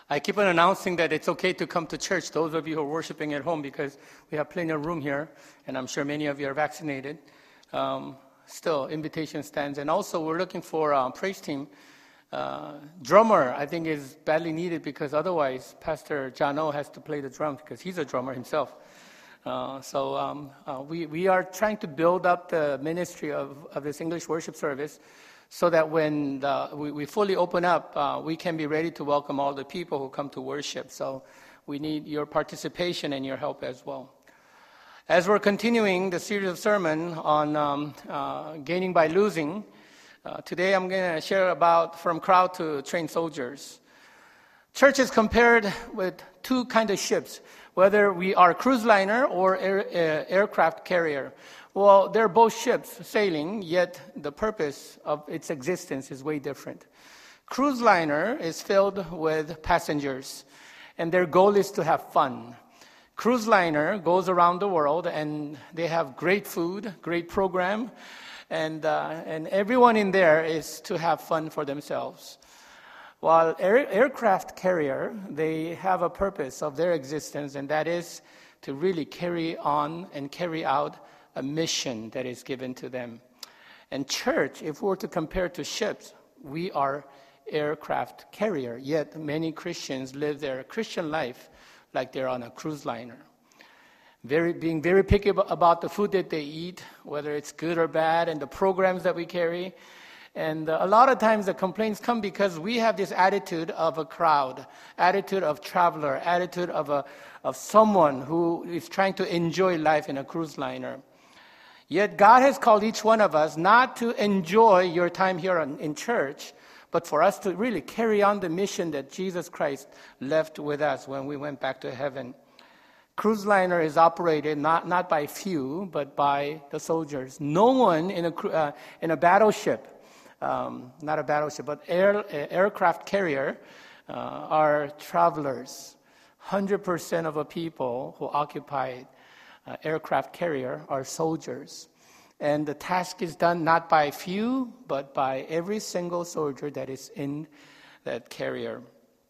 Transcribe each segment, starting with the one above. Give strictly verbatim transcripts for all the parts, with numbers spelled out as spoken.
I keep on announcing that it's okay to come to church, those of you who are worshiping at home, because we have plenty of room here, and I'm sure many of you are vaccinated. Um, still, invitation stands. And also, we're looking for a praise team. Uh, drummer, I think, is badly needed because otherwise Pastor Jano has to play the drums because he's a drummer himself. Uh, so um, uh, we, we are trying to build up the ministry of, of this English worship service so that when the, we, we fully open up, uh, we can be ready to welcome all the people who come to worship. So we need your participation and your help as well. As we're continuing the series of sermon on um, uh, gaining by losing, uh, today I'm going to share about from crowd to trained soldiers. Church is compared with two kind of ships, whether we are cruise liner or air, uh, aircraft carrier. Well, they're both ships sailing, yet the purpose of its existence is way different. Cruise liner is filled with passengers, and their goal is to have fun. Cruise liner goes around the world, and they have great food, great program, and uh, and everyone in there is to have fun for themselves. While air, aircraft carrier, they have a purpose of their existence, and that is to really carry on and carry out a mission that is given to them. And church, if we were to compare to ships, we are aircraft carrier, yet many Christians live their Christian life like they're on a cruise liner. Very, being very picky about the food that they eat, whether it's good or bad, and the programs that we carry. And uh, a lot of times the complaints come because we have this attitude of a crowd, attitude of traveler, attitude of a of someone who is trying to enjoy life in a cruise liner. Yet God has called each one of us not to enjoy your time here on, in church, but for us to really carry on the mission that Jesus Christ left with us when we went back to heaven. Cruise liner is operated not, not by few, but by the soldiers. No one in a, uh, in a battleship, um, not a battleship, but air, uh, aircraft carrier uh, are travelers. one hundred percent of the people who occupy uh, aircraft carrier are soldiers. And the task is done not by few, but by every single soldier that is in that carrier.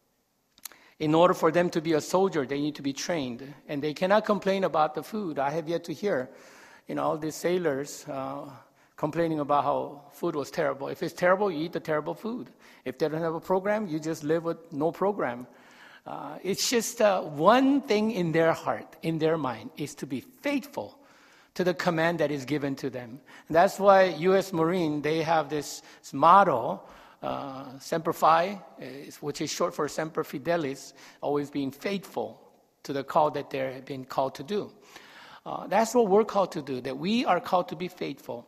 In order for them to be a soldier, they need to be trained. And they cannot complain about the food. I have yet to hear, you know, all these sailors uh, complaining about how food was terrible. If it's terrible, you eat the terrible food. If they don't have a program, you just live with no program. Uh, it's just uh, one thing in their heart, in their mind, is to be faithful to the command that is given to them. And that's why U S Marine, they have this motto, uh, Semper Fi, which is short for Semper Fidelis, always being faithful to the call that they're being called to do. Uh, that's what we're called to do, that we are called to be faithful.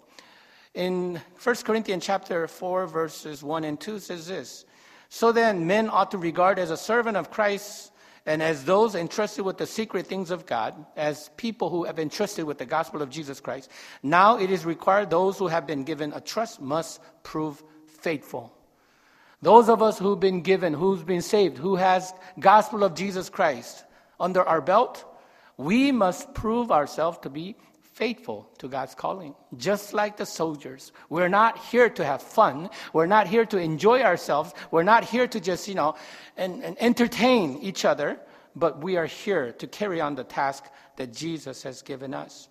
In First Corinthians chapter four, verses one and two says this, "So then men ought to regard as a servant of Christ and as those entrusted with the secret things of God, as people who have entrusted with the gospel of Jesus Christ. Now it is required those who have been given a trust must prove faithful." Those of us who've been given, who's been saved, who has gospel of Jesus Christ under our belt, we must prove ourselves to be faithful to God's calling. Just like the soldiers. We're not here to have fun. We're not here to enjoy ourselves. We're not here to just, you know, and, and entertain each other. But we are here to carry on the task that Jesus has given us.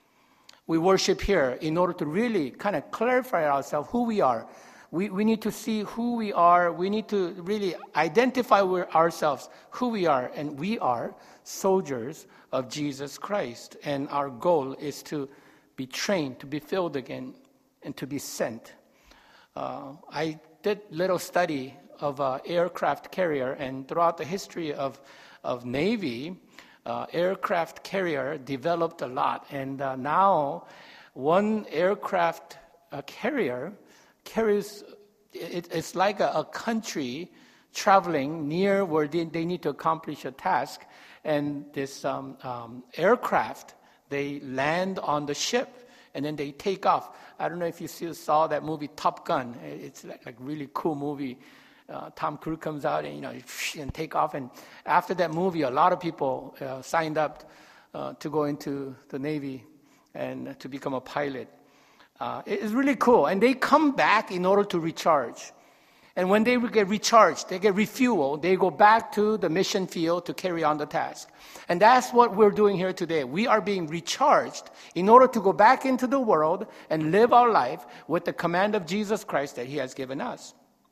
We worship here in order to really kind of clarify ourselves who we are. We, we need to see who we are. We need to really identify with ourselves who we are. And we are soldiers of Jesus Christ. And our goal is to be trained, to be filled again, and to be sent. Uh, I did little study of uh, aircraft carrier, and throughout the history of, of Navy, uh, aircraft carrier developed a lot. And uh, now one aircraft uh, carrier carries, it, it's like a, a country traveling near where they, they need to accomplish a task. And this um, um, aircraft, they land on the ship, and then they take off. I don't know if you still saw that movie Top Gun. It's like, like really cool movie. Uh, Tom Cruise comes out and, you know, and take off. And after that movie, a lot of people uh, signed up uh, to go into the Navy and to become a pilot. Uh, it's really cool. And they come back in order to recharge. And when they get recharged, they get refueled, they go back to the mission field to carry on the task. And that's what we're doing here today. We are being recharged in order to go back into the world and live our life with the command of Jesus Christ that he has given us.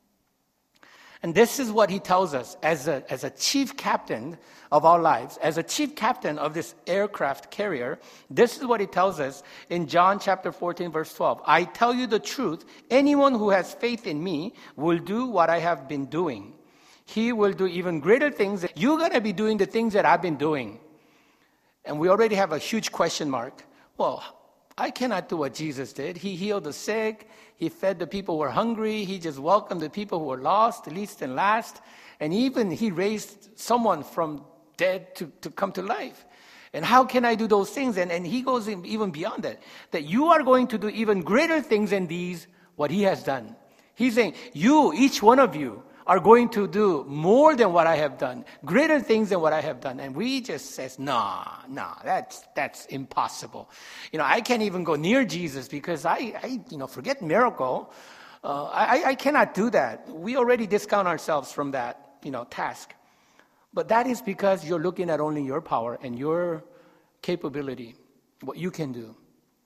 And this is what he tells us as a, as a chief captain of our lives, as a chief captain of this aircraft carrier. This is what he tells us in John chapter fourteen, verse twelve. I tell you the truth, anyone who has faith in me will do what I have been doing. He will do even greater things. You're going to be doing the things that I've been doing. And we already have a huge question mark. Well, I cannot do what Jesus did. He healed the sick. He fed the people who were hungry. He just welcomed the people who were lost, least and last. And even he raised someone from dead to, to come to life. And how can I do those things? And, and he goes in, even beyond that, that you are going to do even greater things than these, what he has done. He's saying, you, each one of you, are going to do more than what I have done, greater things than what I have done. And we just says, nah, nah, that's that's impossible. You know, I can't even go near Jesus because I, I you know, forget miracle. Uh, I, I cannot do that. We already discount ourselves from that, you know, task. But that is because you're looking at only your power and your capability, what you can do.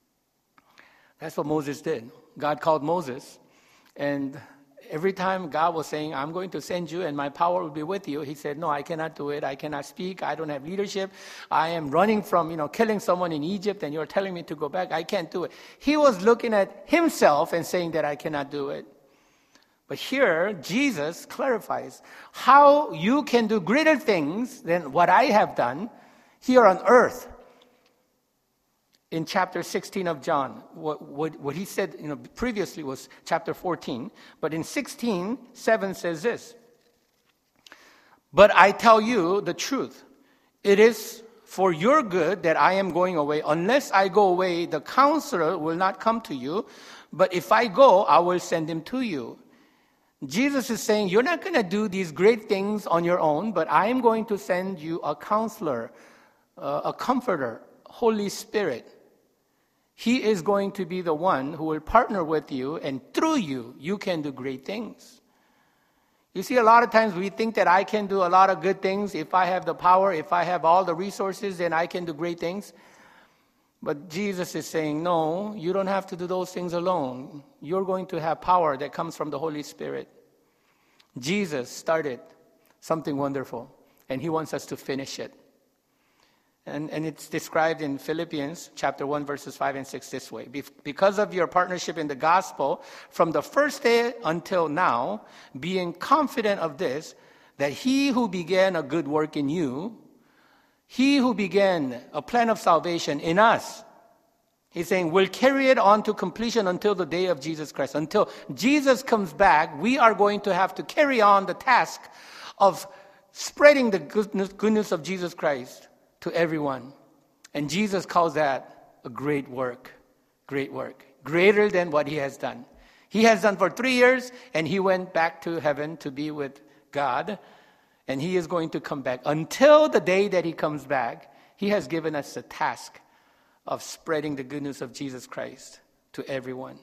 That's what Moses did. God called Moses, and every time God was saying, I'm going to send you and my power will be with you, he said, no, I cannot do it. I cannot speak. I don't have leadership. I am running from, you know, killing someone in Egypt and you're telling me to go back. I can't do it. He was looking at himself and saying that I cannot do it. But here, Jesus clarifies how you can do greater things than what I have done here on earth. In chapter sixteen of John, what, what, what he said, you know, previously was chapter fourteen, but in sixteen, seven says this. But I tell you the truth. It is for your good that I am going away. Unless I go away, the counselor will not come to you. But if I go, I will send him to you. Jesus is saying, you're not going to do these great things on your own, but I am going to send you a counselor, uh, a comforter, Holy Spirit. He is going to be the one who will partner with you, and through you, you can do great things. You see, a lot of times we think that I can do a lot of good things. If I have the power, if I have all the resources, then I can do great things. But Jesus is saying, no, you don't have to do those things alone. You're going to have power that comes from the Holy Spirit. Jesus started something wonderful, and he wants us to finish it. And, and it's described in Philippians chapter one, verses five and six this way. Be- because of your partnership in the gospel, from the first day until now, being confident of this, that he who began a good work in you, he who began a plan of salvation in us, he's saying, will carry it on to completion until the day of Jesus Christ. Until Jesus comes back, we are going to have to carry on the task of spreading the goodness, goodness of Jesus Christ to everyone. And Jesus calls that a great work. Great work. Greater than what he has done. He has done for three years, and he went back to heaven to be with God. And he is going to come back. Until the day that he comes back, he has given us the task of spreading the good news of Jesus Christ to everyone.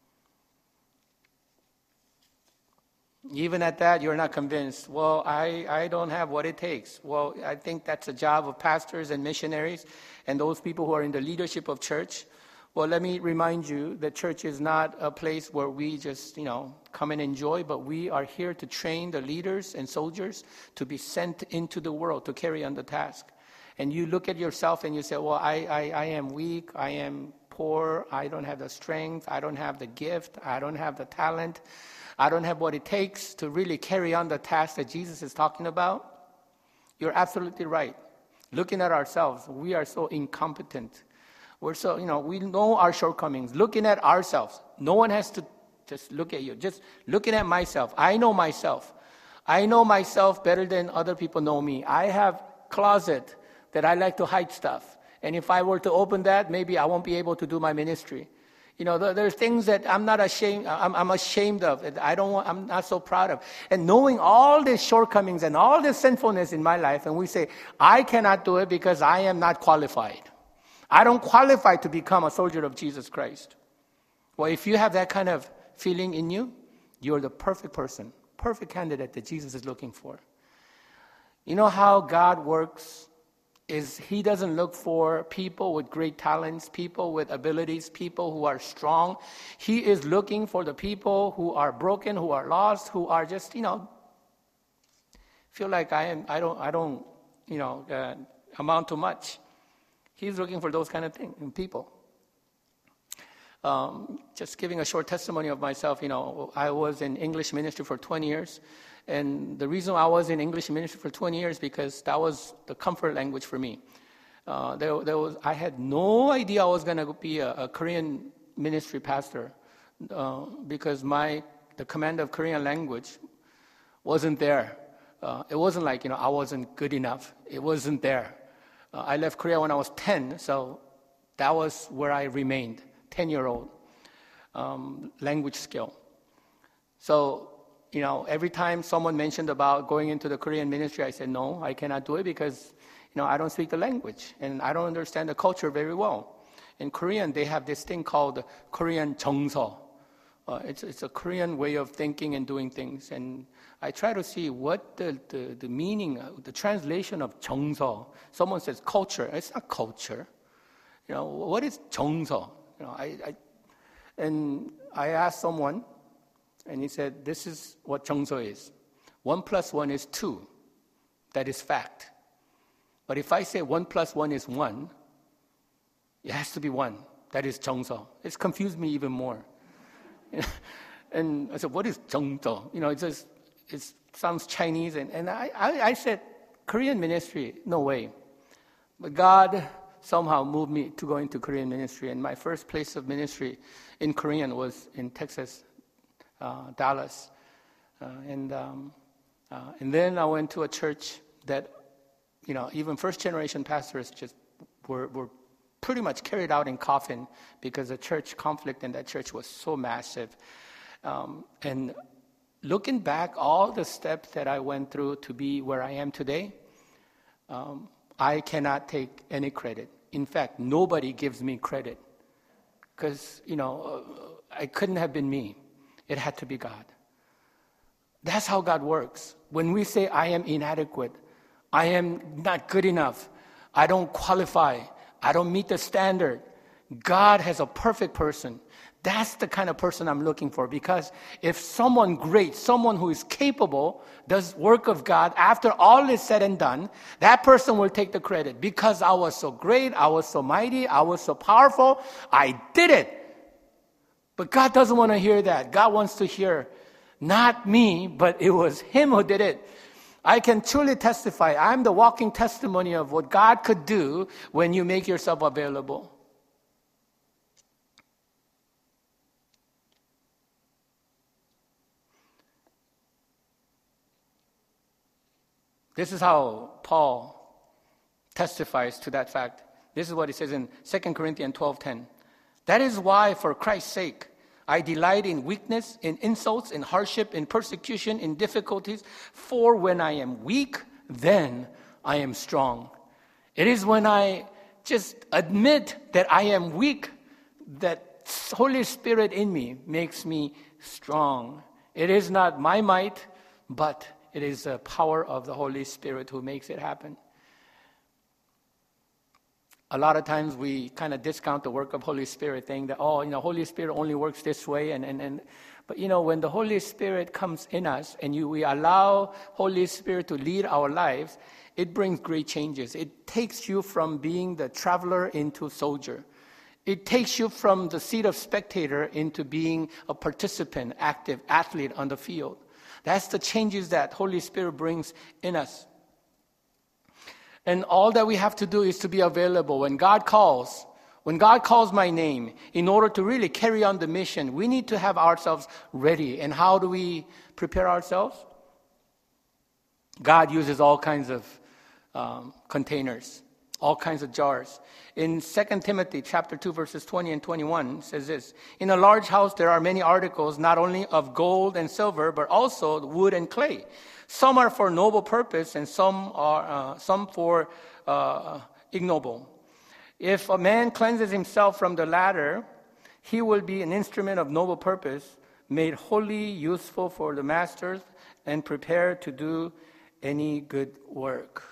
Even at that, you're not convinced. Well, I, I don't have what it takes. Well, I think that's a job of pastors and missionaries and those people who are in the leadership of church. Well, let me remind you that church is not a place where we just, you know, come and enjoy, but we are here to train the leaders and soldiers to be sent into the world to carry on the task. And you look at yourself and you say, well, I, I, I am weak, I am poor, I don't have the strength, I don't have the gift, I don't have the talent. I don't have what it takes to really carry on the task that Jesus is talking about. You're absolutely right. Looking at ourselves, we are so incompetent. We're so, you know, we know our shortcomings. Looking at ourselves, no one has to just look at you. Just looking at myself. I know myself. I know myself better than other people know me. I have closet that I like to hide stuff. And if I were to open that, maybe I won't be able to do my ministry. You know, there's things that I'm not ashamed, I'm, I'm ashamed of. I don't want, I'm not so proud of. And knowing all these shortcomings and all this sinfulness in my life, and we say, I cannot do it because I am not qualified. I don't qualify to become a soldier of Jesus Christ. Well, if you have that kind of feeling in you, you're the perfect person perfect candidate that Jesus is looking for. You know how God works is He doesn't look for people with great talents, people with abilities, people who are strong. He is looking for the people who are broken, who are lost, who are just, you know, feel like I am, I don't, I don't, you know, uh, amount to much. He's looking for those kind of things in people. Um, just giving a short testimony of myself, you know, I was in English ministry for twenty years. And the reason I was in English ministry for twenty years because that was the comfort language for me. Uh, there, there was, I had no idea I was going to be a, a Korean ministry pastor uh, because my the command of Korean language wasn't there. Uh, it wasn't like, you know, I wasn't good enough. It wasn't there. Uh, I left Korea when I was ten, so that was where I remained, ten-year-old um, language skill. So, you know, every time someone mentioned about going into the Korean ministry, I said, no, I cannot do it because, you know, I don't speak the language and I don't understand the culture very well. In Korean, they have this thing called Korean 정서. Uh, it's, it's a Korean way of thinking and doing things. And I try to see what the, the, the meaning, the translation of 정서. Someone says culture. It's not culture. You know, what is 정서? You know, I, I, and I asked someone, and he said, this is what 정서 is. One plus one is two. That is fact. But if I say one plus one is one, it has to be one. That is 정서. It's confused me even more. And I said, what is 정서? You know, it just it sounds Chinese. And, and I, I, I said, Korean ministry, no way. But God somehow moved me to go into Korean ministry. And my first place of ministry in Korean was in Texas, uh, Dallas. Uh, and um, uh, and then I went to a church that, you know, even first-generation pastors just were, were pretty much carried out in coffin because the church conflict in that church was so massive. Um, and looking back, all the steps that I went through to be where I am today, um, I cannot take any credit. In fact, nobody gives me credit because, you know, uh, it couldn't have been me. It had to be God. That's how God works. When we say, I am inadequate, I am not good enough, I don't qualify, I don't meet the standard, God has a perfect person. That's the kind of person I'm looking for, because if someone great, someone who is capable, does work of God, after all is said and done, that person will take the credit. Because I was so great, I was so mighty, I was so powerful, I did it. But God doesn't want to hear that. God wants to hear, not me, but it was Him who did it. I can truly testify. I'm the walking testimony of what God could do when you make yourself available. This is how Paul testifies to that fact. This is what he says in Second Corinthians twelve ten. That is why, for Christ's sake, I delight in weakness, in insults, in hardship, in persecution, in difficulties. For when I am weak, then I am strong. It is when I just admit that I am weak that Holy Spirit in me makes me strong. It is not my might, but it is the power of the Holy Spirit who makes it happen. A lot of times we kind of discount the work of Holy Spirit, saying that, oh, you know, Holy Spirit only works this way. And, and, and but, you know, when the Holy Spirit comes in us and you, we allow Holy Spirit to lead our lives, it brings great changes. It takes you from being the traveler into soldier. It takes you from the seat of spectator into being a participant, active athlete on the field. That's the changes that Holy Spirit brings in us. And all that we have to do is to be available. When God calls, when God calls my name, in order to really carry on the mission, we need to have ourselves ready. And how do we prepare ourselves? God uses all kinds of um, containers, all kinds of jars. In Second Timothy chapter two, verses twenty and twenty-one, it says this: in a large house there are many articles, not only of gold and silver, but also wood and clay. Some are for noble purpose, and some are uh, some for uh, ignoble. If a man cleanses himself from the latter, he will be an instrument of noble purpose, made wholly useful for the masters, and prepare to do any good work.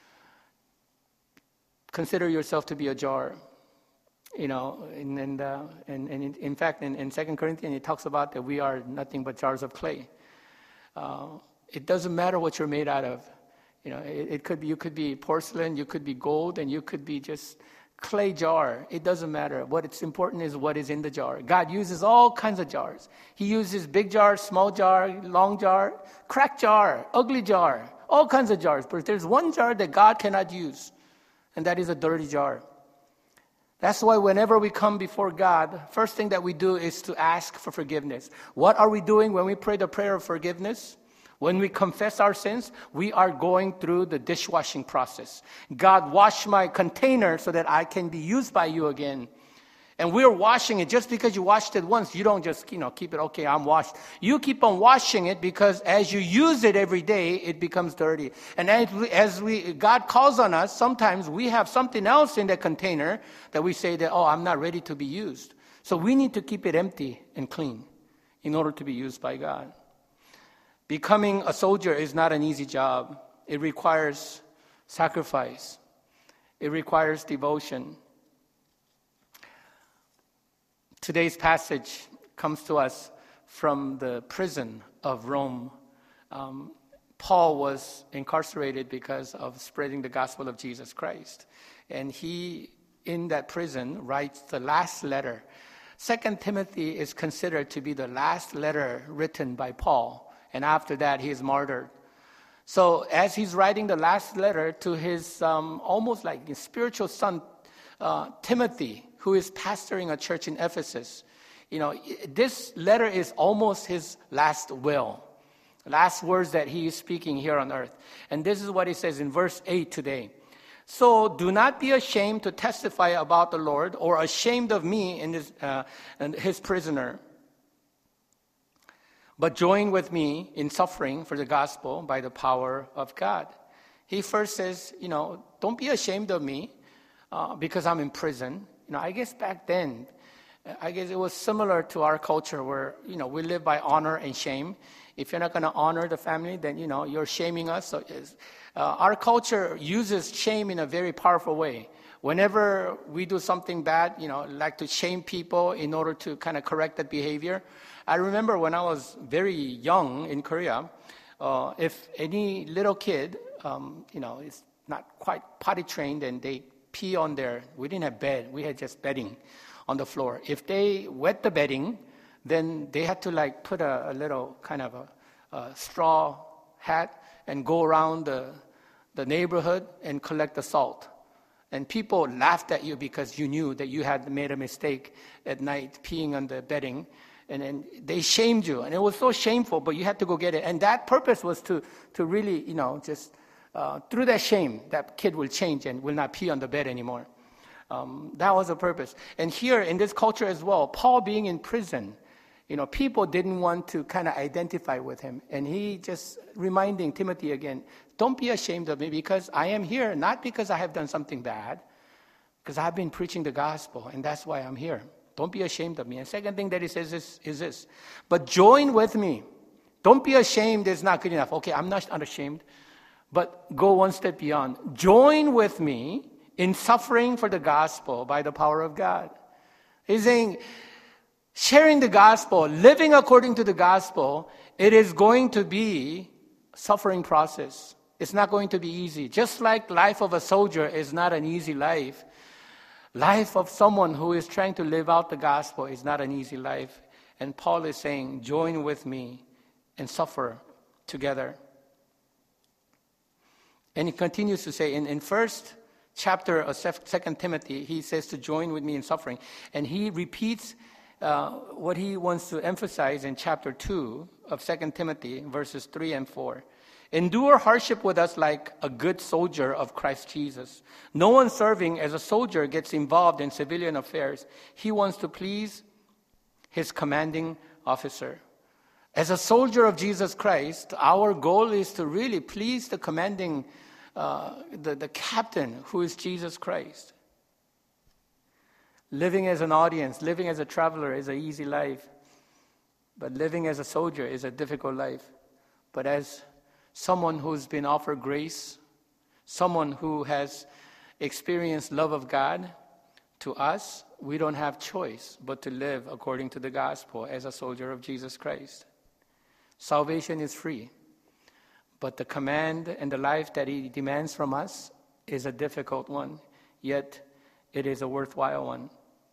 Consider yourself to be a jar. You know, and, and, uh, and, and in, in fact, in, in Second Corinthians, it talks about that we are nothing but jars of clay. Uh, it doesn't matter what you're made out of. You know, it, it could be, you could be porcelain, you could be gold, and you could be just clay jar. It doesn't matter. What it's important is what is in the jar. God uses all kinds of jars. He uses big jar, small jar, long jar, cracked jar, ugly jar, all kinds of jars. But there's one jar that God cannot use, and that is a dirty jar. That's why whenever we come before God, first thing that we do is to ask for forgiveness. What are we doing when we pray the prayer of forgiveness? When we confess our sins, we are going through the dishwashing process. God, wash my container so that I can be used by you again. And we're washing it. Just because you washed it once, you don't just, you know, keep it, okay, I'm washed. You keep on washing it because as you use it every day, it becomes dirty. And as we, as we, God calls on us, sometimes we have something else in the container that we say that, oh, I'm not ready to be used. So we need to keep it empty and clean in order to be used by God. Becoming a soldier is not an easy job. It requires sacrifice. It requires devotion. Today's passage comes to us from the prison of Rome. Um, Paul was incarcerated because of spreading the gospel of Jesus Christ. And he, in that prison, writes the last letter. Second Timothy is considered to be the last letter written by Paul. And after that, he is martyred. So as he's writing the last letter to his um, almost like his spiritual son, uh, Timothy, who is pastoring a church in Ephesus, you know, this letter is almost his last will, last words that he is speaking here on earth. And this is what he says in verse eight today. So do not be ashamed to testify about the Lord, or ashamed of me in his, uh, and his prisoner, but join with me in suffering for the gospel by the power of God. He first says, you know, don't be ashamed of me uh, because I'm in prison. You know, I guess back then, I guess it was similar to our culture where, you know, we live by honor and shame. If you're not going to honor the family, then, you know, you're shaming us. So uh, our culture uses shame in a very powerful way. Whenever we do something bad, you know, like to shame people in order to kind of correct that behavior. I remember when I was very young in Korea, uh, if any little kid, um, you know, is not quite potty trained and they pee on their, we didn't have bed, we had just bedding on the floor. If they wet the bedding, then they had to like put a, a little kind of a, a straw hat and go around the, the neighborhood and collect the salt. And people laughed at you because you knew that you had made a mistake at night peeing on the bedding. And then they shamed you. And it was so shameful, but you had to go get it. And that purpose was to, to really, you know, just uh, through that shame, that kid will change and will not pee on the bed anymore. Um, that was the purpose. And here in this culture as well, Paul being in prison, you know, people didn't want to kind of identify with him. And he just reminding Timothy again, don't be ashamed of me because I am here, not because I have done something bad, because I've been preaching the gospel, and that's why I'm here. Don't be ashamed of me. And second thing that he says is, is this, but join with me. Don't be ashamed is not good enough. Okay, I'm not unashamed, but go one step beyond. Join with me in suffering for the gospel by the power of God. He's saying, sharing the gospel, living according to the gospel, it is going to be a suffering process. It's not going to be easy. Just like life of a soldier is not an easy life, life of someone who is trying to live out the gospel is not an easy life. And Paul is saying, join with me and suffer together. And he continues to say, in, in first chapter of Second Timothy, he says to join with me in suffering. And he repeats uh, what he wants to emphasize in chapter two of Second Timothy, verses three and four. Endure hardship with us like a good soldier of Christ Jesus. No one serving as a soldier gets involved in civilian affairs. He wants to please his commanding officer. As a soldier of Jesus Christ, our goal is to really please the commanding, uh, the, the captain who is Jesus Christ. Living as an audience, living as a traveler is an easy life. But living as a soldier is a difficult life. But as someone who's been offered grace, someone who has experienced love of God, to us, we don't have choice but to live according to the gospel as a soldier of Jesus Christ. Salvation is free, but the command and the life that he demands from us is a difficult one, yet it is a worthwhile one.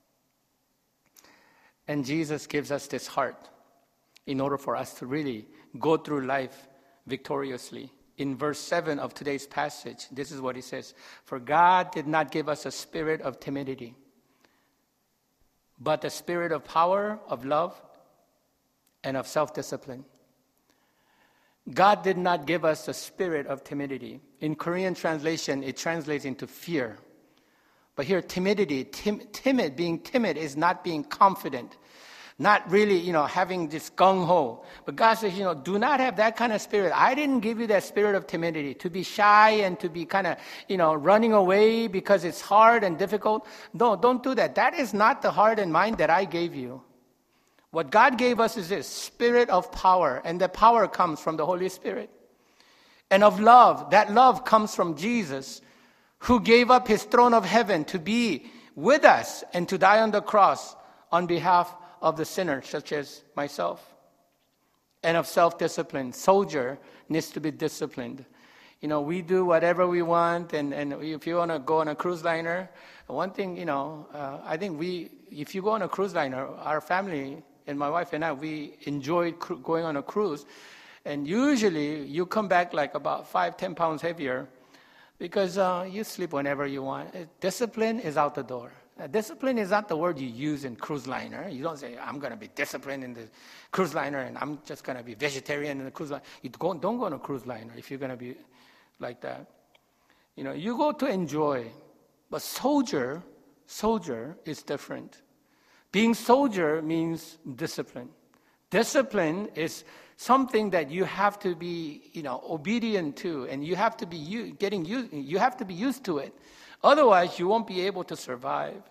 And Jesus gives us this heart in order for us to really go through life victoriously. In verse seven of today's passage, this is what he says: "For God did not give us a spirit of timidity, but a spirit of power, of love, and of self-discipline." God did not give us a spirit of timidity. In Korean translation, it translates into fear. But here, timidity, tim- timid, being timid is not being confident, not really, you know, having this gung-ho. But God says, you know, do not have that kind of spirit. I didn't give you that spirit of timidity, to be shy and to be kind of, you know, running away because it's hard and difficult. No, don't do that. That is not the heart and mind that I gave you. What God gave us is this spirit of power, and the power comes from the Holy Spirit. And of love, that love comes from Jesus, who gave up his throne of heaven to be with us and to die on the cross on behalf of the sinner, such as myself. And of self-discipline. Soldier needs to be disciplined. You know, we do whatever we want, and, and if you want to go on a cruise liner, one thing, you know, uh, I think we, if you go on a cruise liner, our family and my wife and I, we enjoyed cru- going on a cruise. And usually you come back like about five, ten pounds heavier because uh, you sleep whenever you want. Discipline is out the door. Uh, discipline is not the word you use in cruise liner. You don't say, I'm going to be disciplined in the cruise liner and I'm just going to be vegetarian in the cruise liner. You don't, don't go on a cruise liner if you're going to be like that. You know, you go to enjoy. But soldier, soldier is different. Being soldier means discipline. Discipline is something that you have to be, you know, obedient to, and you have to be u- getting used. You have to be used to it. Otherwise, you won't be able to survive.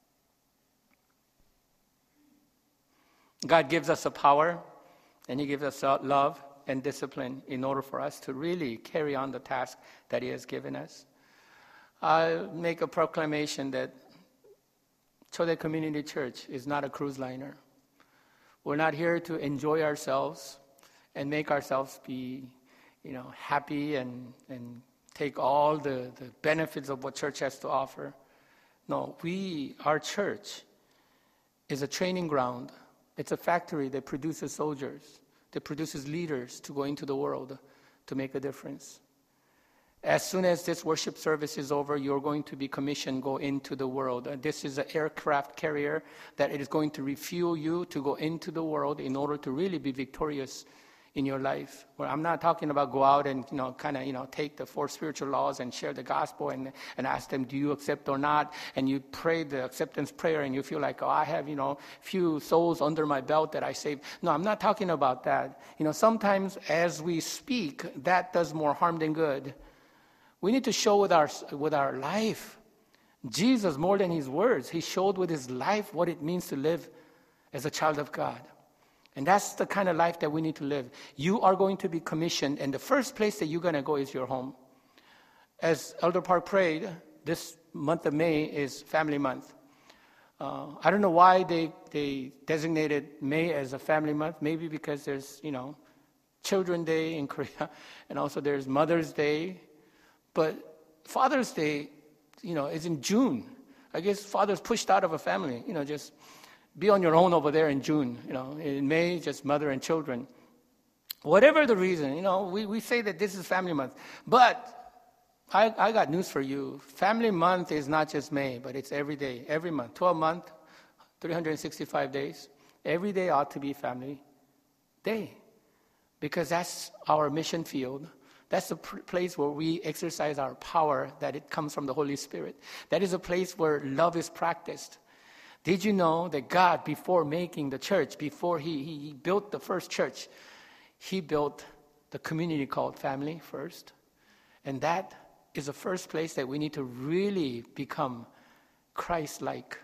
God gives us a power, and He gives us love and discipline in order for us to really carry on the task that He has given us. I make a proclamation that Chodae Community Church is not a cruise liner. We're not here to enjoy ourselves and make ourselves be, you know, happy and, and take all the, the benefits of what church has to offer. No, we, our church, is a training ground. It's a factory that produces soldiers, that produces leaders to go into the world to make a difference. As soon as this worship service is over, you're going to be commissioned, go into the world. And this is an aircraft carrier that it is going to refuel you to go into the world in order to really be victorious in your life. Well, I'm not talking about go out and, you know, kind of, you know, take the four spiritual laws and share the gospel and, and ask them, do you accept or not? And you pray the acceptance prayer and you feel like, oh, I have, you know, few souls under my belt that I saved. No, I'm not talking about that. You know, sometimes as we speak, that does more harm than good. We need to show with our with our life. Jesus, more than his words, he showed with his life what it means to live as a child of God. And that's the kind of life that we need to live. You are going to be commissioned, and the first place that you're going to go is your home. As Elder Park prayed, this month of May is Family Month. Uh, I don't know why they, they designated May as a family month. Maybe because there's, you know, Children's Day in Korea, and also there's Mother's Day. But Father's Day, you know, is in June. I guess fathers pushed out of a family, you know, just be on your own over there in June. You know, in May, just mother and children. Whatever the reason, you know, we, we say that this is Family Month. But I, I got news for you. Family Month is not just May, but it's every day, every month. twelve months, three hundred sixty-five days. Every day ought to be Family Day. Because that's our mission field. That's the pr- place where we exercise our power, that it comes from the Holy Spirit. That is a place where love is practiced. Did you know that God, before making the church, before he, he, he built the first church, he built the community called family first? And that is the first place that we need to really become Christ-like.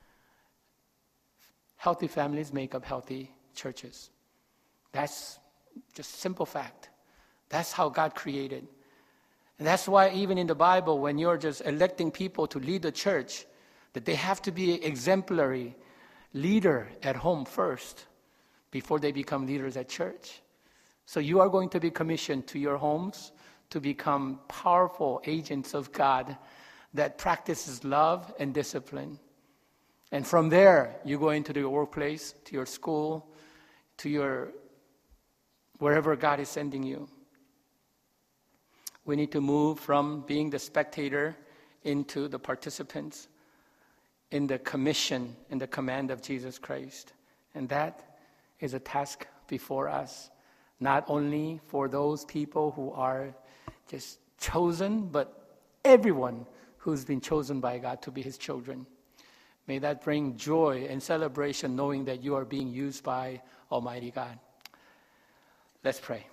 Healthy families make up healthy churches. That's Just simple fact. That's how God created. And that's why even in the Bible, when you're just electing people to lead the church, that they have to be exemplary leader at home first before they become leaders at church. So you are going to be commissioned to your homes to become powerful agents of God that practices love and discipline. And from there, you go into your workplace, to your school, to your wherever God is sending you. We need to move from being the spectator into the participants in the commission and the command of Jesus Christ. And that is a task before us, not only for those people who are just chosen, but everyone who's been chosen by God to be his children. May that bring joy and celebration knowing that you are being used by Almighty God. Let's pray.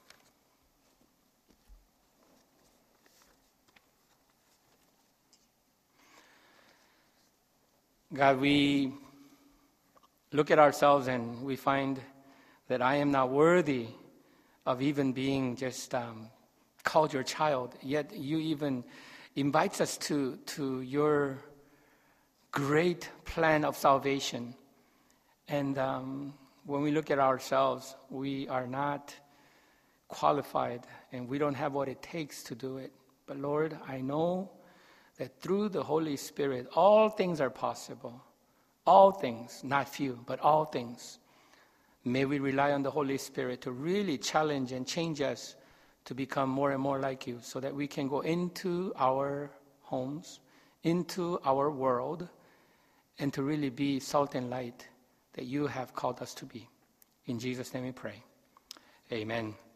God, we look at ourselves and we find that I am not worthy of even being just um, called your child. Yet you even invite us to, to your great plan of salvation. And um, when we look at ourselves, we are not qualified and we don't have what it takes to do it. But Lord, I know that through the Holy Spirit, all things are possible. All things, not few, but all things. May we rely on the Holy Spirit to really challenge and change us to become more and more like you so that we can go into our homes, into our world, and to really be salt and light that you have called us to be. In Jesus' name we pray. Amen.